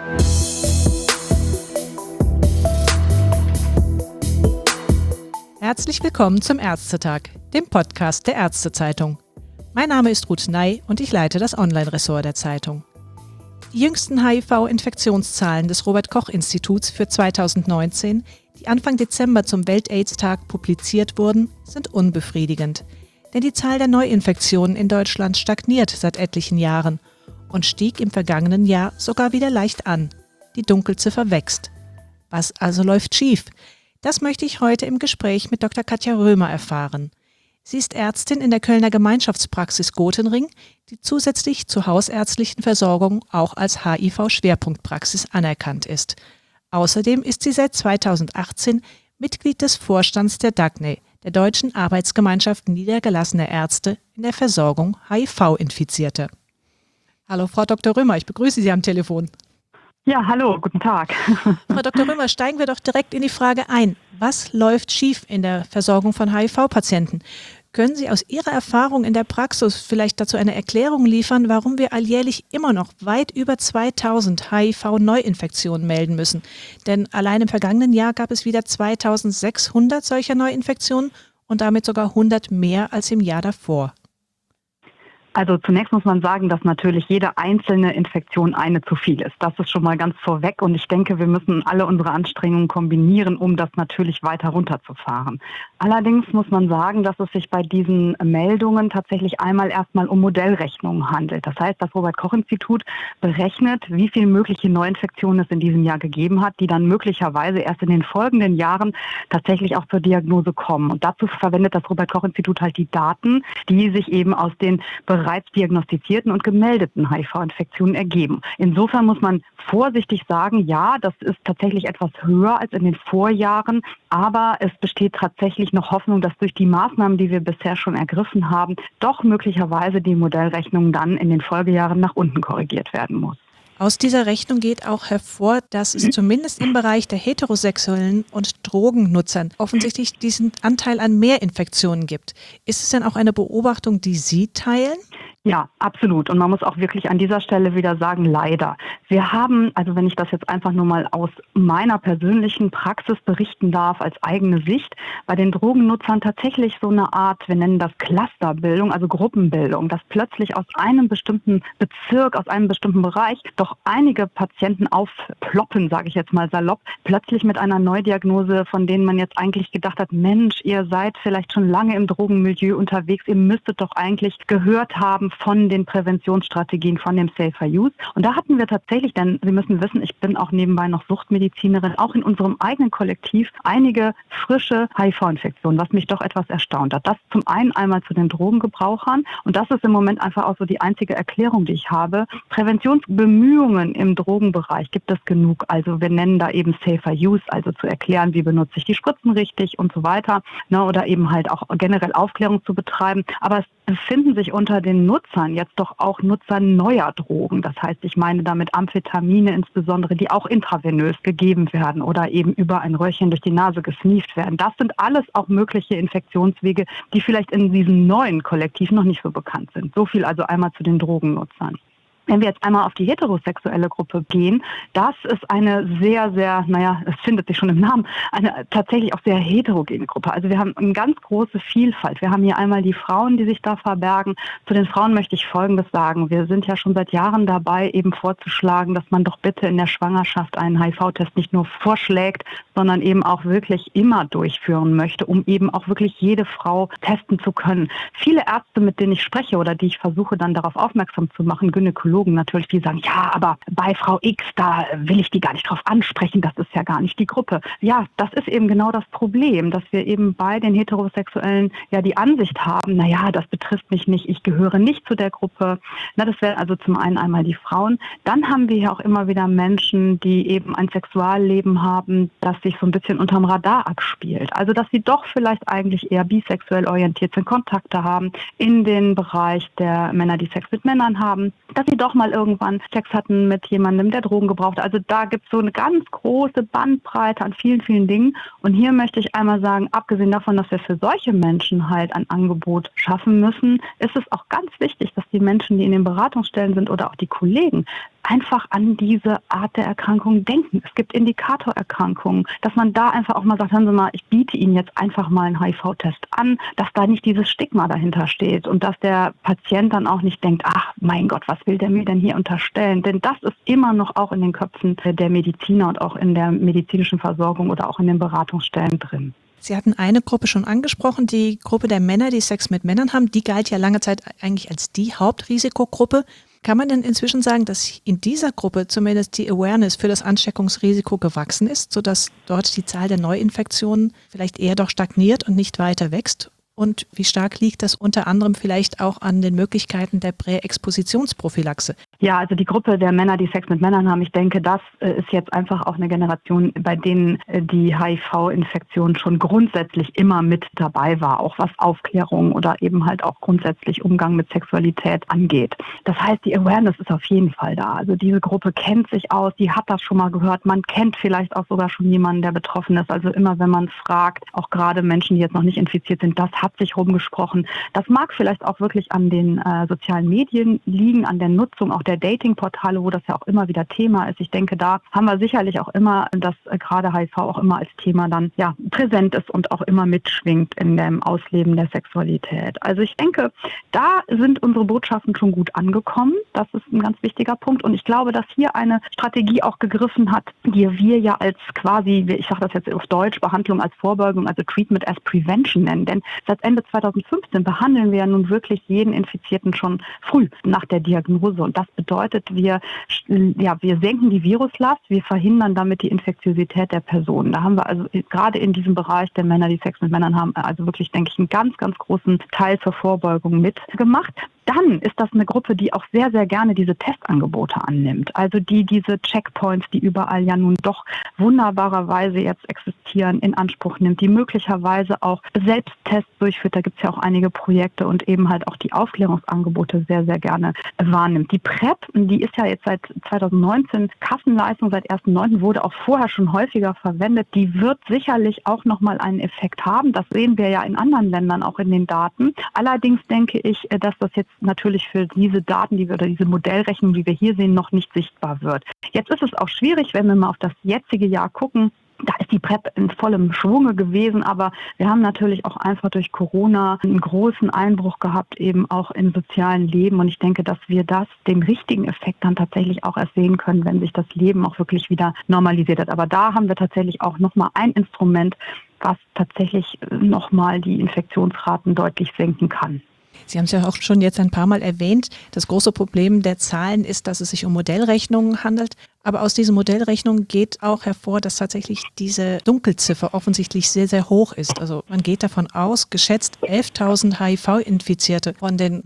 Herzlich willkommen zum Ärztetag, dem Podcast der Ärztezeitung. Mein Name ist Ruth Ney und ich leite das Online-Ressort der Zeitung. Die jüngsten HIV-Infektionszahlen des Robert-Koch-Instituts für 2019, die Anfang Dezember zum Welt-AIDS-Tag publiziert wurden, sind unbefriedigend. Denn die Zahl der Neuinfektionen in Deutschland stagniert seit etlichen Jahren und stieg im vergangenen Jahr sogar wieder leicht an. Die Dunkelziffer wächst. Was also läuft schief? Das möchte ich heute im Gespräch mit Dr. Katja Römer erfahren. Sie ist Ärztin in der Kölner Gemeinschaftspraxis Gothenring, die zusätzlich zur hausärztlichen Versorgung auch als HIV-Schwerpunktpraxis anerkannt ist. Außerdem ist sie seit 2018 Mitglied des Vorstands der DAGNE, der Deutschen Arbeitsgemeinschaft niedergelassener Ärzte in der Versorgung HIV-Infizierte. Hallo Frau Dr. Römer, ich begrüße Sie am Telefon. Ja, hallo, guten Tag. Frau Dr. Römer, steigen wir doch direkt in die Frage ein. Was läuft schief in der Versorgung von HIV-Patienten? Können Sie aus Ihrer Erfahrung in der Praxis vielleicht dazu eine Erklärung liefern, warum wir alljährlich immer noch weit über 2000 HIV-Neuinfektionen melden müssen? Denn allein im vergangenen Jahr gab es wieder 2600 solcher Neuinfektionen und damit sogar 100 mehr als im Jahr davor. Also zunächst muss man sagen, dass natürlich jede einzelne Infektion eine zu viel ist. Das ist schon mal ganz vorweg und ich denke, wir müssen alle unsere Anstrengungen kombinieren, um das natürlich weiter runterzufahren. Allerdings muss man sagen, dass es sich bei diesen Meldungen tatsächlich einmal erstmal um Modellrechnungen handelt. Das heißt, das Robert-Koch-Institut berechnet, wie viele mögliche Neuinfektionen es in diesem Jahr gegeben hat, die dann möglicherweise erst in den folgenden Jahren tatsächlich auch zur Diagnose kommen. Und dazu verwendet das Robert-Koch-Institut halt die Daten, die sich eben aus den bereits diagnostizierten und gemeldeten HIV-Infektionen ergeben. Insofern muss man vorsichtig sagen, ja, das ist tatsächlich etwas höher als in den Vorjahren, aber es besteht tatsächlich noch Hoffnung, dass durch die Maßnahmen, die wir bisher schon ergriffen haben, doch möglicherweise die Modellrechnung dann in den Folgejahren nach unten korrigiert werden muss. Aus dieser Rechnung geht auch hervor, dass es zumindest im Bereich der Heterosexuellen und Drogennutzern offensichtlich diesen Anteil an Mehrinfektionen gibt. Ist es denn auch eine Beobachtung, die Sie teilen? Ja, absolut. Und man muss auch wirklich an dieser Stelle wieder sagen, leider. Wir haben, also wenn ich das jetzt einfach nur mal aus meiner persönlichen Praxis berichten darf, als eigene Sicht, bei den Drogennutzern tatsächlich so eine Art, wir nennen das Clusterbildung, also Gruppenbildung, dass plötzlich aus einem bestimmten Bezirk, aus einem bestimmten Bereich doch einige Patienten aufploppen, sage ich jetzt mal salopp, plötzlich mit einer Neudiagnose, von denen man jetzt eigentlich gedacht hat, Mensch, ihr seid vielleicht schon lange im Drogenmilieu unterwegs, ihr müsstet doch eigentlich gehört haben von den Präventionsstrategien, von dem Safer Use. Und da hatten wir tatsächlich, denn Sie müssen wissen, ich bin auch nebenbei noch Suchtmedizinerin, auch in unserem eigenen Kollektiv einige frische HIV-Infektionen, was mich doch etwas erstaunt hat. Das zum einen einmal zu den Drogengebrauchern und das ist im Moment einfach auch so die einzige Erklärung, die ich habe. Präventionsbemühungen im Drogenbereich gibt es genug. Also wir nennen da eben Safer Use, also zu erklären, wie benutze ich die Spritzen richtig und so weiter, ne, oder eben halt auch generell Aufklärung zu betreiben. Aber es befinden sich unter den Nutzern jetzt doch auch Nutzer neuer Drogen. Das heißt, ich meine damit Amphetamine insbesondere, die auch intravenös gegeben werden oder eben über ein Röhrchen durch die Nase gesneeft werden. Das sind alles auch mögliche Infektionswege, die vielleicht in diesem neuen Kollektiv noch nicht so bekannt sind. So viel also einmal zu den Drogennutzern. Wenn wir jetzt einmal auf die heterosexuelle Gruppe gehen, das ist eine sehr, sehr, es findet sich schon im Namen, eine tatsächlich auch sehr heterogene Gruppe. Also wir haben eine ganz große Vielfalt. Wir haben hier einmal die Frauen, die sich da verbergen. Zu den Frauen möchte ich Folgendes sagen. Wir sind ja schon seit Jahren dabei, eben vorzuschlagen, dass man doch bitte in der Schwangerschaft einen HIV-Test nicht nur vorschlägt, sondern eben auch wirklich immer durchführen möchte, um eben auch wirklich jede Frau testen zu können. Viele Ärzte, mit denen ich spreche oder die ich versuche dann darauf aufmerksam zu machen, Gynäkologen natürlich, die sagen, ja, aber bei Frau X, da will ich die gar nicht drauf ansprechen, das ist ja gar nicht die Gruppe. Ja, das ist eben genau das Problem, dass wir eben bei den Heterosexuellen ja die Ansicht haben, das betrifft mich nicht, ich gehöre nicht zu der Gruppe. Das wären also zum einen einmal die Frauen. Dann haben wir ja auch immer wieder Menschen, die eben ein Sexualleben haben, das sich so ein bisschen unterm Radar abspielt. Also, dass sie doch vielleicht eigentlich eher bisexuell orientiert sind, Kontakte haben in den Bereich der Männer, die Sex mit Männern haben, dass sie doch mal irgendwann Sex hatten mit jemandem, der Drogen gebraucht. Also da gibt es so eine ganz große Bandbreite an vielen, vielen Dingen. Und hier möchte ich einmal sagen, abgesehen davon, dass wir für solche Menschen halt ein Angebot schaffen müssen, ist es auch ganz wichtig, dass die Menschen, die in den Beratungsstellen sind oder auch die Kollegen, einfach an diese Art der Erkrankung denken. Es gibt Indikatorerkrankungen, dass man da einfach auch mal sagt, hören Sie mal, ich biete Ihnen jetzt einfach mal einen HIV-Test an, dass da nicht dieses Stigma dahinter steht und dass der Patient dann auch nicht denkt, ach mein Gott, was will der mir denn hier unterstellen? Denn das ist immer noch auch in den Köpfen der Mediziner und auch in der medizinischen Versorgung oder auch in den Beratungsstellen drin. Sie hatten eine Gruppe schon angesprochen, die Gruppe der Männer, die Sex mit Männern haben. Die galt ja lange Zeit eigentlich als die Hauptrisikogruppe. Kann man denn inzwischen sagen, dass in dieser Gruppe zumindest die Awareness für das Ansteckungsrisiko gewachsen ist, sodass dort die Zahl der Neuinfektionen vielleicht eher doch stagniert und nicht weiter wächst? Und wie stark liegt das unter anderem vielleicht auch an den Möglichkeiten der Präexpositionsprophylaxe? Ja, also die Gruppe der Männer, die Sex mit Männern haben, ich denke, das ist jetzt einfach auch eine Generation, bei denen die HIV-Infektion schon grundsätzlich immer mit dabei war, auch was Aufklärung oder eben halt auch grundsätzlich Umgang mit Sexualität angeht. Das heißt, die Awareness ist auf jeden Fall da. Also diese Gruppe kennt sich aus, die hat das schon mal gehört, man kennt vielleicht auch sogar schon jemanden, der betroffen ist. Also immer, wenn man fragt, auch gerade Menschen, die jetzt noch nicht infiziert sind, das hat sich rumgesprochen. Das mag vielleicht auch wirklich an den sozialen Medien liegen, an der Nutzung auch der Datingportale, wo das ja auch immer wieder Thema ist. Ich denke, da haben wir sicherlich auch immer, dass gerade HIV auch immer als Thema dann ja präsent ist und auch immer mitschwingt in dem Ausleben der Sexualität. Also ich denke, da sind unsere Botschaften schon gut angekommen. Das ist ein ganz wichtiger Punkt. Und ich glaube, dass hier eine Strategie auch gegriffen hat, die wir ja als quasi, ich sage das jetzt auf Deutsch, Behandlung als Vorbeugung, also Treatment as Prevention nennen. Denn seit Ende 2015 behandeln wir ja nun wirklich jeden Infizierten schon früh nach der Diagnose. Und das bedeutet, wir senken die Viruslast, wir verhindern damit die Infektiosität der Personen. Da haben wir also gerade in diesem Bereich der Männer, die Sex mit Männern haben, also wirklich, denke ich, einen ganz, ganz großen Teil zur Vorbeugung mitgemacht. Dann ist das eine Gruppe, die auch sehr, sehr gerne diese Testangebote annimmt. Also die diese Checkpoints, die überall ja nun doch wunderbarerweise jetzt existieren, in Anspruch nimmt, die möglicherweise auch Selbsttests durchführt. Da gibt es ja auch einige Projekte und eben halt auch die Aufklärungsangebote sehr, sehr gerne wahrnimmt. Die PrEP, die ist ja jetzt seit 2019 Kassenleistung, seit 1.9. wurde auch vorher schon häufiger verwendet. Die wird sicherlich auch nochmal einen Effekt haben. Das sehen wir ja in anderen Ländern auch in den Daten. Allerdings denke ich, dass das jetzt natürlich für diese Daten, oder diese Modellrechnung, die wir hier sehen, noch nicht sichtbar wird. Jetzt ist es auch schwierig, wenn wir mal auf das jetzige Jahr gucken. Da ist die PrEP in vollem Schwunge gewesen, aber wir haben natürlich auch einfach durch Corona einen großen Einbruch gehabt, eben auch im sozialen Leben. Und ich denke, dass wir den richtigen Effekt dann tatsächlich auch erst sehen können, wenn sich das Leben auch wirklich wieder normalisiert hat. Aber da haben wir tatsächlich auch nochmal ein Instrument, was tatsächlich nochmal die Infektionsraten deutlich senken kann. Sie haben es ja auch schon jetzt ein paar Mal erwähnt. Das große Problem der Zahlen ist, dass es sich um Modellrechnungen handelt. Aber aus diesen Modellrechnungen geht auch hervor, dass tatsächlich diese Dunkelziffer offensichtlich sehr, sehr hoch ist. Also man geht davon aus, geschätzt 11.000 HIV-Infizierte von den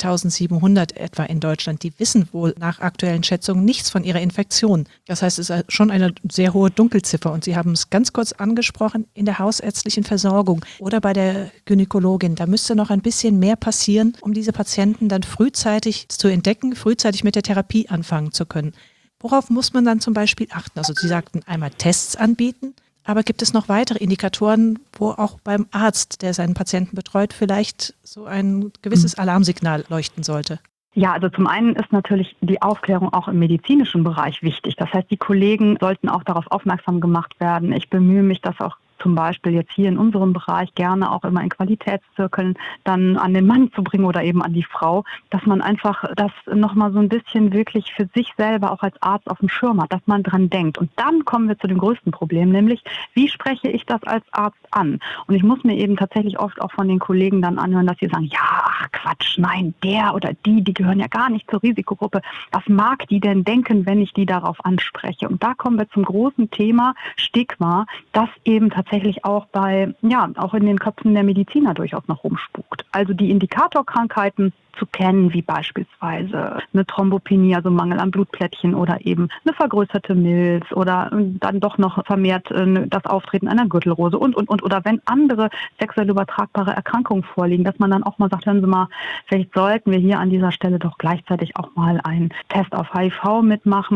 90.700 etwa in Deutschland, die wissen wohl nach aktuellen Schätzungen nichts von ihrer Infektion. Das heißt, es ist schon eine sehr hohe Dunkelziffer. Und Sie haben es ganz kurz angesprochen, in der hausärztlichen Versorgung oder bei der Gynäkologin. Da müsste noch ein bisschen mehr passieren, um diese Patienten dann frühzeitig zu entdecken, frühzeitig mit der Therapie anfangen zu können. Worauf muss man dann zum Beispiel achten? Also Sie sagten einmal Tests anbieten, aber gibt es noch weitere Indikatoren, wo auch beim Arzt, der seinen Patienten betreut, vielleicht so ein gewisses Alarmsignal leuchten sollte? Ja, also zum einen ist natürlich die Aufklärung auch im medizinischen Bereich wichtig. Das heißt, die Kollegen sollten auch darauf aufmerksam gemacht werden. Ich bemühe mich, dass auch zum Beispiel jetzt hier in unserem Bereich gerne auch immer in Qualitätszirkeln dann an den Mann zu bringen oder eben an die Frau, dass man einfach das nochmal so ein bisschen wirklich für sich selber auch als Arzt auf dem Schirm hat, dass man dran denkt. Und dann kommen wir zu dem größten Problem, nämlich wie spreche ich das als Arzt an? Und ich muss mir eben tatsächlich oft auch von den Kollegen dann anhören, dass sie sagen, ja, ach Quatsch, nein, der oder die gehören ja gar nicht zur Risikogruppe. Was mag die denn denken, wenn ich die darauf anspreche? Und da kommen wir zum großen Thema Stigma, das eben tatsächlich auch auch in den Köpfen der Mediziner durchaus noch rumspukt. Also die Indikatorkrankheiten zu kennen, wie beispielsweise eine Thrombopenie, also Mangel an Blutplättchen oder eben eine vergrößerte Milz oder dann doch noch vermehrt das Auftreten einer Gürtelrose und. Oder wenn andere sexuell übertragbare Erkrankungen vorliegen, dass man dann auch mal sagt, hören Sie mal, vielleicht sollten wir hier an dieser Stelle doch gleichzeitig auch mal einen Test auf HIV mitmachen.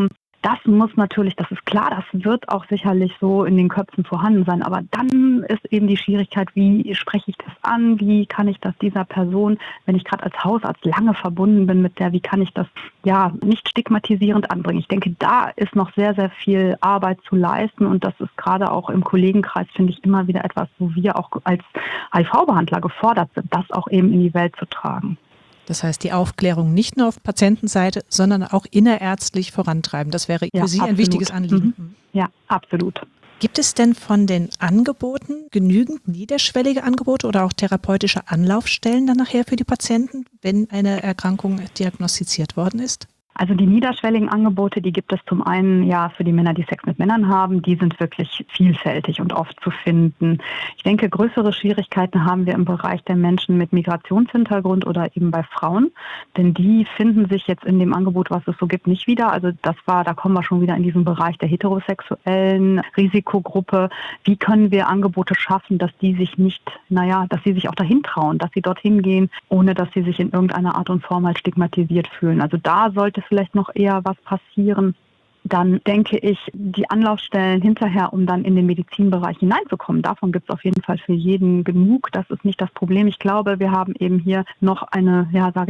Das muss natürlich, das ist klar, das wird auch sicherlich so in den Köpfen vorhanden sein. Aber dann ist eben die Schwierigkeit, wie spreche ich das an? Wie kann ich das dieser Person, wenn ich gerade als Hausarzt lange verbunden bin mit der, wie kann ich das nicht stigmatisierend anbringen? Ich denke, da ist noch sehr, sehr viel Arbeit zu leisten. Und das ist gerade auch im Kollegenkreis, finde ich, immer wieder etwas, wo wir auch als HIV-Behandler gefordert sind, das auch eben in die Welt zu tragen. Das heißt, die Aufklärung nicht nur auf Patientenseite, sondern auch innerärztlich vorantreiben. Das wäre für Sie absolut. ein wichtiges Anliegen. Ja, absolut. Gibt es denn von den Angeboten genügend niederschwellige Angebote oder auch therapeutische Anlaufstellen dann nachher für die Patienten, wenn eine Erkrankung diagnostiziert worden ist? Also die niederschwelligen Angebote, die gibt es zum einen für die Männer, die Sex mit Männern haben, die sind wirklich vielfältig und oft zu finden. Ich denke, größere Schwierigkeiten haben wir im Bereich der Menschen mit Migrationshintergrund oder eben bei Frauen, denn die finden sich jetzt in dem Angebot, was es so gibt, nicht wieder. Also da kommen wir schon wieder in diesen Bereich der heterosexuellen Risikogruppe. Wie können wir Angebote schaffen, dass die sich dass sie sich auch dahin trauen, dass sie dorthin gehen, ohne dass sie sich in irgendeiner Art und Form halt stigmatisiert fühlen. Also da sollte vielleicht noch eher was passieren. Dann denke ich, die Anlaufstellen hinterher, um dann in den Medizinbereich hineinzukommen, davon gibt es auf jeden Fall für jeden genug. Das ist nicht das Problem. Ich glaube, wir haben eben hier noch ein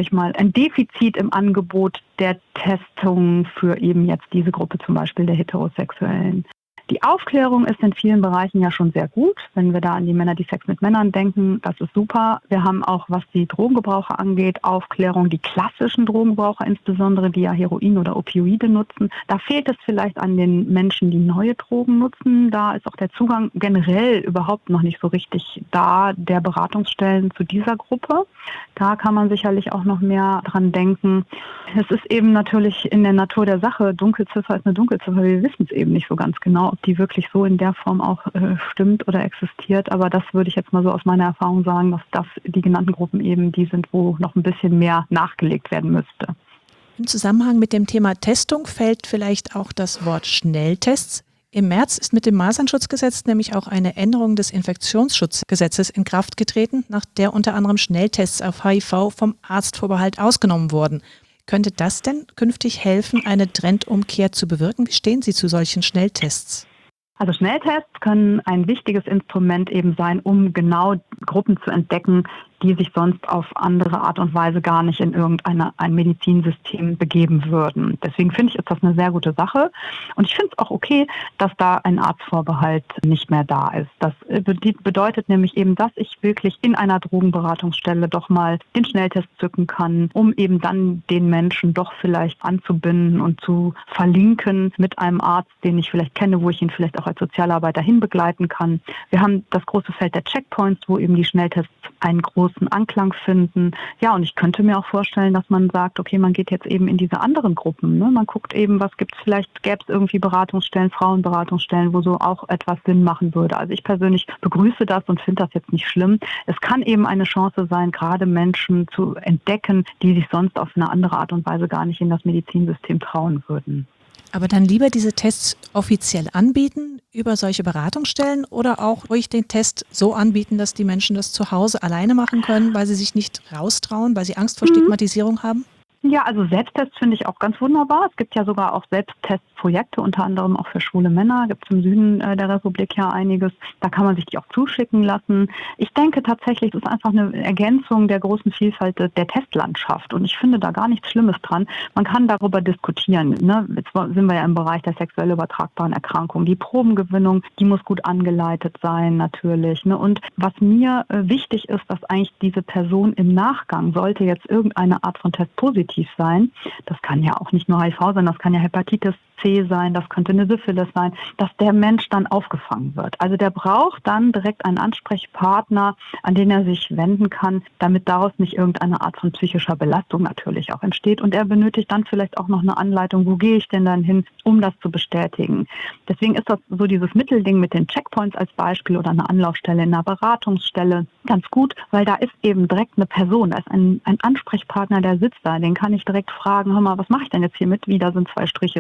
Defizit im Angebot der Testung für eben jetzt diese Gruppe, zum Beispiel der Heterosexuellen. Die Aufklärung ist in vielen Bereichen ja schon sehr gut. Wenn wir da an die Männer, die Sex mit Männern denken, das ist super. Wir haben auch, was die Drogengebraucher angeht, Aufklärung, die klassischen Drogengebraucher insbesondere, die ja Heroin oder Opioide nutzen. Da fehlt es vielleicht an den Menschen, die neue Drogen nutzen. Da ist auch der Zugang generell überhaupt noch nicht so richtig da, der Beratungsstellen zu dieser Gruppe. Da kann man sicherlich auch noch mehr dran denken. Es ist eben natürlich in der Natur der Sache, Dunkelziffer ist eine Dunkelziffer. Wir wissen es eben nicht so ganz genau, ob die wirklich so in der Form auch stimmt oder existiert. Aber das würde ich jetzt mal so aus meiner Erfahrung sagen, dass das die genannten Gruppen eben die sind, wo noch ein bisschen mehr nachgelegt werden müsste. Im Zusammenhang mit dem Thema Testung fällt vielleicht auch das Wort Schnelltests. Im März ist mit dem Masernschutzgesetz nämlich auch eine Änderung des Infektionsschutzgesetzes in Kraft getreten, nach der unter anderem Schnelltests auf HIV vom Arztvorbehalt ausgenommen wurden. Könnte das denn künftig helfen, eine Trendumkehr zu bewirken? Wie stehen Sie zu solchen Schnelltests? Also Schnelltests können ein wichtiges Instrument eben sein, um genau Gruppen zu entdecken, die sich sonst auf andere Art und Weise gar nicht in ein Medizinsystem begeben würden. Deswegen finde ich, ist das eine sehr gute Sache. Und ich finde es auch okay, dass da ein Arztvorbehalt nicht mehr da ist. Das bedeutet nämlich eben, dass ich wirklich in einer Drogenberatungsstelle doch mal den Schnelltest zücken kann, um eben dann den Menschen doch vielleicht anzubinden und zu verlinken mit einem Arzt, den ich vielleicht kenne, wo ich ihn vielleicht auch als Sozialarbeiter hinbegleiten kann. Wir haben das große Feld der Checkpoints, wo eben die Schnelltests einen großen Anklang finden. Ja, und ich könnte mir auch vorstellen, dass man sagt, okay, man geht jetzt eben in diese anderen Gruppen. Ne? Man guckt eben, was gibt's vielleicht, gäbe es irgendwie Beratungsstellen, Frauenberatungsstellen, wo so auch etwas Sinn machen würde. Also ich persönlich begrüße das und finde das jetzt nicht schlimm. Es kann eben eine Chance sein, gerade Menschen zu entdecken, die sich sonst auf eine andere Art und Weise gar nicht in das Medizinsystem trauen würden. Aber dann lieber diese Tests offiziell anbieten über solche Beratungsstellen oder auch ruhig den Test so anbieten, dass die Menschen das zu Hause alleine machen können, weil sie sich nicht raustrauen, weil sie Angst vor Stigmatisierung haben? Ja, also Selbsttests finde ich auch ganz wunderbar. Es gibt ja sogar auch Selbsttestprojekte, unter anderem auch für schwule Männer. Gibt es im Süden der Republik ja einiges. Da kann man sich die auch zuschicken lassen. Ich denke tatsächlich, es ist einfach eine Ergänzung der großen Vielfalt der Testlandschaft. Und ich finde da gar nichts Schlimmes dran. Man kann darüber diskutieren. Ne? Jetzt sind wir ja im Bereich der sexuell übertragbaren Erkrankungen. Die Probengewinnung, die muss gut angeleitet sein natürlich. Ne? Und was mir wichtig ist, dass eigentlich diese Person im Nachgang, sollte jetzt irgendeine Art von Test positiv sein. Das kann ja auch nicht nur HIV sein, das kann ja Hepatitis C sein, das könnte eine Syphilis sein, dass der Mensch dann aufgefangen wird. Also der braucht dann direkt einen Ansprechpartner, an den er sich wenden kann, damit daraus nicht irgendeine Art von psychischer Belastung natürlich auch entsteht. Und er benötigt dann vielleicht auch noch eine Anleitung, wo gehe ich denn dann hin, um das zu bestätigen. Deswegen ist das so dieses Mittelding mit den Checkpoints als Beispiel oder eine Anlaufstelle in einer Beratungsstelle ganz gut, weil da ist eben direkt eine Person, da ist ein Ansprechpartner, der sitzt da, den kann ich direkt fragen, hör mal, was mache ich denn jetzt hier mit? Wieder sind 2 Striche und jetzt?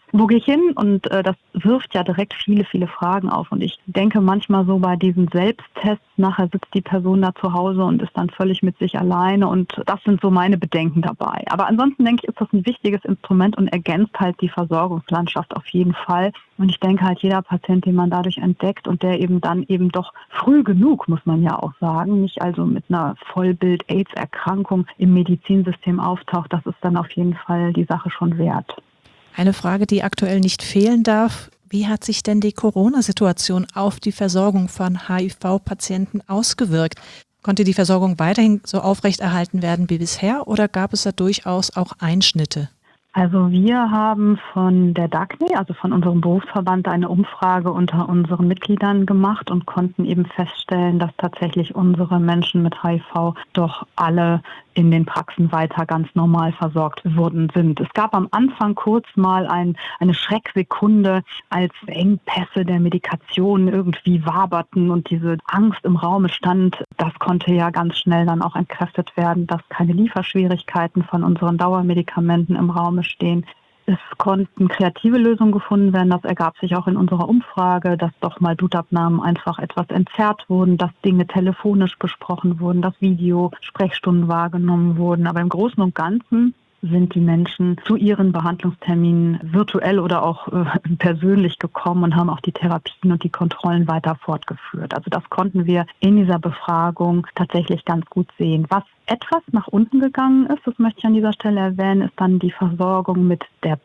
wo gehe ich hin? Und das wirft ja direkt viele, viele Fragen auf. Und ich denke manchmal so bei diesen Selbsttests, nachher sitzt die Person da zu Hause und ist dann völlig mit sich alleine. Und das sind so meine Bedenken dabei. Aber ansonsten denke ich, ist das ein wichtiges Instrument und ergänzt halt die Versorgungslandschaft auf jeden Fall. Und ich denke halt, jeder Patient, den man dadurch entdeckt und der eben dann eben doch früh genug, muss man ja auch sagen, nicht also mit einer Vollbild-AIDS-Erkrankung im Medizinsystem auftaucht, das ist dann auf jeden Fall die Sache schon wert. Eine Frage, die aktuell nicht fehlen darf: Wie hat sich denn die Corona-Situation auf die Versorgung von HIV-Patienten ausgewirkt? Konnte die Versorgung weiterhin so aufrechterhalten werden wie bisher oder gab es da durchaus auch Einschnitte? Also wir haben von der DACNE, also von unserem Berufsverband, eine Umfrage unter unseren Mitgliedern gemacht und konnten eben feststellen, dass tatsächlich unsere Menschen mit HIV doch alle in den Praxen weiter ganz normal versorgt worden sind. Es gab am Anfang kurz mal eine Schrecksekunde, als Engpässe der Medikation irgendwie waberten und diese Angst im Raum stand. Das konnte ja ganz schnell dann auch entkräftet werden, dass keine Lieferschwierigkeiten von unseren Dauermedikamenten im Raum stehen. Es konnten kreative Lösungen gefunden werden. Das ergab sich auch in unserer Umfrage, dass doch mal Blutabnahmen einfach etwas entzerrt wurden, dass Dinge telefonisch besprochen wurden, dass Videosprechstunden wahrgenommen wurden. Aber im Großen und Ganzen sind die Menschen zu ihren Behandlungsterminen virtuell oder auch persönlich gekommen und haben auch die Therapien und die Kontrollen weiter fortgeführt. Also das konnten wir in dieser Befragung tatsächlich ganz gut sehen. Was etwas nach unten gegangen ist, das möchte ich an dieser Stelle erwähnen, ist dann die Versorgung mit der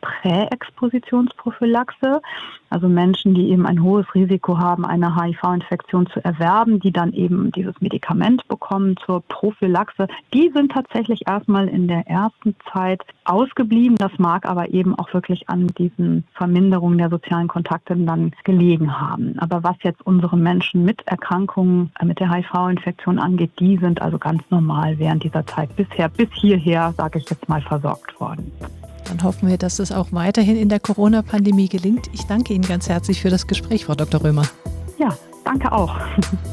Präexpositionsprophylaxe. Also Menschen, die eben ein hohes Risiko haben, eine HIV-Infektion zu erwerben, die dann eben dieses Medikament bekommen zur Prophylaxe. Die sind tatsächlich erstmal in der ersten Zeit ausgeblieben. Das mag aber eben auch wirklich an diesen Verminderungen der sozialen Kontakte dann gelegen haben. Aber was jetzt unsere Menschen mit Erkrankungen, mit der HIV-Infektion angeht, die sind also ganz normal während dieser Zeit bis hierher, sage ich jetzt mal, versorgt worden. Dann hoffen wir, dass es auch weiterhin in der Corona-Pandemie gelingt. Ich danke Ihnen ganz herzlich für das Gespräch, Frau Dr. Römer. Ja, danke auch.